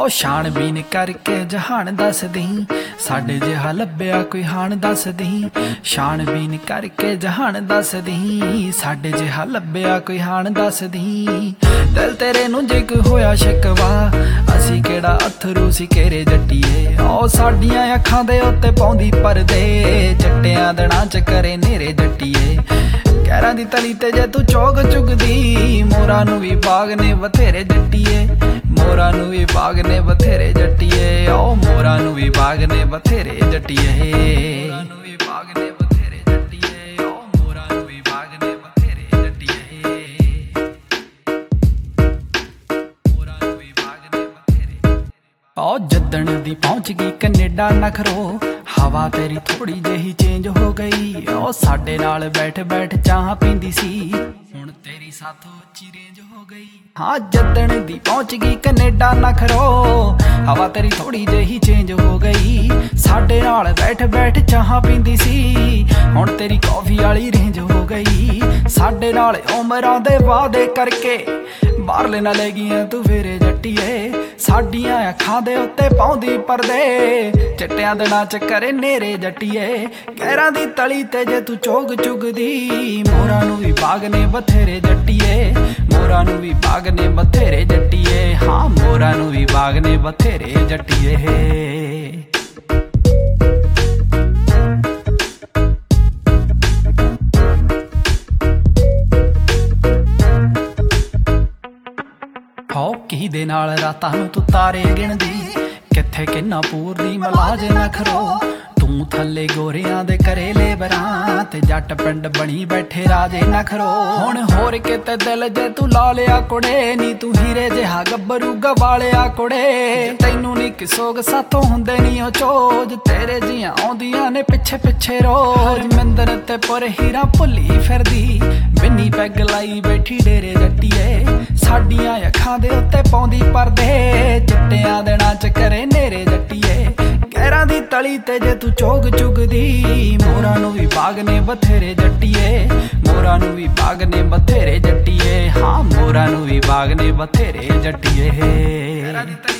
ਛਾਣਬੀਨ ਕਰਕੇ ਜਹਾਨ ਦੱਸਦੀ, ਸਾਡੇ ਜਿਹਾ ਲੱਭਿਆ ਕੋਈ ਹਾਣ ਦੱਸਦੀ। ਛਾਣਬੀਨ ਕਰਕੇ ਜਹਾਨ ਦੱਸਦੀ, ਸਾਡੇ ਜਿਹਾ ਲੱਭਿਆ ਕੋਈ ਹਾਣ ਦੱਸਦੀ। ਦਿਲ ਤੇਰੇ ਨੂੰ ਜੇ ਕੋਈ ਹੋਇਆ ਸ਼ਿਕਵਾ, ਅਸੀਂ ਕਿਹੜਾ ਅਥਰੂ ਸੀ ਕੇਰੇ ਜੱਟੀਏ। ਸਾਡੀਆਂ ਅੱਖਾਂ ਦੇ ਉੱਤੇ ਪਾਉਂਦੀ ਪਰਦੇ, ਚਿੱਟਿਆਂ ਦਿਨਾਂ ਚ ਕਰੇ ਨੇਰੇ ਜੱਟੀਏ। ਕਹਿਰਾਂ ਦੀ ਤਲੀ ਤੇ ਜੇ ਤੂੰ ਚੋਗ ਚੁਗਦੀ, ਮੋਰਾਂ ਨੂੰ ਵੀ ਬਾਗ ਨੇ ਬਥੇਰੇ ਜੱਟੀਏ। ਮੋਰਾਂ ਨੂੰ ਵੀ ਬਾਗ ਨੇ ਬਥੇਰੇ ਜੱਟੀਏ। ਮੋਰਾਂ ਨੂੰ ਵੀ ਬਾਗ ਨੇ ਬਥੇਰੇ ਜੱਟੀਏ। ਮੋਰਾਂ ਨੂੰ ਵੀ ਬਾਗ ਨੇ ਬਥੇਰੇ ਜੱਟੀਏ। ਮੋਰਾਂ ਨੂੰ ਵੀ ਬਾਗ ਨੇ ਬਥੇਰੇ ਜੱਟੀਏ। ਮੋਰਾਂ ਨੂੰ ਵੀ ਬਾਗ ਨੇ ਬਥੇਰੇ। ਜੱਦਣ ਦੀ ਪਹੁੰਚ ਗਈ ਕੈਨੇਡਾ ਨਖਰੋ, ਹਵਾ ਤੇਰੀ ਥੋੜੀ ਜਿਹੀ ਚੇਂਜ ਹੋ ਗਈ। ਸਾਡੇ ਨਾਲ ਬੈਠ ਬੈਠ ਚਾਹ ਪੀਂਦੀ ਸੀ, ਹੁਣ ਤੇਰੀ ਸਾਥੋਂ ਉੱਚੀ ਰੇਂਜ ਹੋ ਗਈ। ਜੱਦਣ ਦੀ ਪਹੁੰਚ ਗਈ ਕੈਨੇਡਾ ਨਖਰੋ, ਹਵਾ ਤੇਰੀ ਥੋੜੀ ਜਿਹੀ ਚੇਂਜ ਹੋ ਗਈ। ਸਾਡੇ ਨਾਲ ਬੈਠ ਬੈਠ ਚਾਹ ਪੀਂਦੀ ਸੀ, ਹੁਣ ਤੇਰੀ ਕੌਫੀ ਵਾਲੀ ਰੇਂਜ ਹੋ ਗਈ। ਸਾਡੇ ਨਾਲ ਉਮਰਾਂ ਦੇ ਵਾਅਦੇ ਕਰਕੇ ਬਾਹਰਲੇ ਨਾਲ ਲੈ ਗਈਆਂ ਤੂੰ ਫੇਰੇ ਜੱਟੀਏ। ਸਾਡੀਆਂ ਅੱਖਾਂ ਦੇ ਉੱਤੇ ਪਾਉਂਦੀ ਪਰਦੇ, ਚਿੱਟਿਆਂ ਦਿਨਾਂ ਚ ਕਰੇ ਨੇਰੇ ਜੱਟੀਏ। ਕਹਿਰਾਂ ਦੀ ਤਲੀ ਤੇ ਜੇ ਤੂੰ ਚੋਗ ਚੁਗਦੀ, ਮੋਰਾਂ ਨੂੰ ਵੀ ਬਾਗ ਨੇ ਬਥੇਰੇ ਜੱਟੀਏ। ਮੋਰਾਂ ਨੂੰ ਵੀ ਬਾਗ ਨੇ ਬਥੇਰੇ ਜੱਟੀਏ। ਮੋਰਾਂ ਨੂੰ ਵੀ ਬਾਗ ਨੇ ਬਥੇਰੇ ਜੱਟੀਏ। ਕਿਹਦੇ ਨਾਲ ਰਾਤਾਂ ਨੂੰ ਤੂੰ ਤਾਰੇ ਗਿਣਦੀ, ਕਿੱਥੇ ਕਿੰਨਾ ਪੂਰਦੀ ਮਲਾਜ ਨਖਰੋ। ਤੂੰ ਥੱਲੇ ਗੋਰਿਆਂ ਦੇ ਕਰੇ ਲੇਬਰਾਂ, ਤੇ ਜੱਟ ਪਿੰਡ ਬਣੀ ਬੈਠੇ ਰਾਜੇ ਨਖਰੋ। ਹੁਣ ਹੋਰ ਕਿਤੇ ਦਿਲ ਜੇ ਤੂੰ ਲਾ ਲਿਆ ਕੁੜੇ, ਨੀ ਤੂੰ ਹੀਰੇ ਜਿਹਾ ਗੱਭਰੂ ਗਵਾਲਿਆ ਕੁੜੇ। ਤੈਨੂੰ ਨੀ ਕਿਸੋਗ ਸਾਥੋਂ ਹੁੰਦੇ ਨੀ ਉਹ ਚੋਜ, ਤੇਰੇ ਜੀਆਂ ਆਉਂਦੀਆਂ ਨੇ ਪਿੱਛੇ ਪਿੱਛੇ ਰੋਜ਼। ਮਿੰਦਰ ਤੇ ਪੁਰ ਹੀਰਾ ਭੁੱਲੀ ਫਿਰਦੀ, ਬਿੰਨੀ ਪੈਗ ਲਾਈ ਬੈਠੀ ਡੇਰੇ ਜੱਟੀਏ। ਸਾਡੀਆਂ ਅੱਖਾਂ ਦੇ ਉੱਤੇ ਪਾਉਂਦੀ ਪਰਦੇ, ਚਿੱਟਿਆਂ ਦਿਨਾਂ ਚ ਕਰੇ ਨੇਰੇ ਜੱਟੀਏ। ਕਹਿਰਾਂ ਦੀ ਤਲੀ ਤੇ ਜੇ ਤੂੰ ਚੋਗ ਚੁਗਦੀ, ਮੋਰਾਂ ਨੂੰ ਵੀ ਬਾਗ ਨੇ ਬਥੇਰੇ ਜੱਟੀਏ। ਮੋਰਾਂ ਨੂੰ ਵੀ ਬਾਗ ਨੇ ਬਥੇਰੇ ਜੱਟੀਏ। ਮੋਰਾਂ ਨੂੰ ਵੀ ਬਾਗ ਨੇ ਬਥੇਰੇ ਜੱਟੀਏ।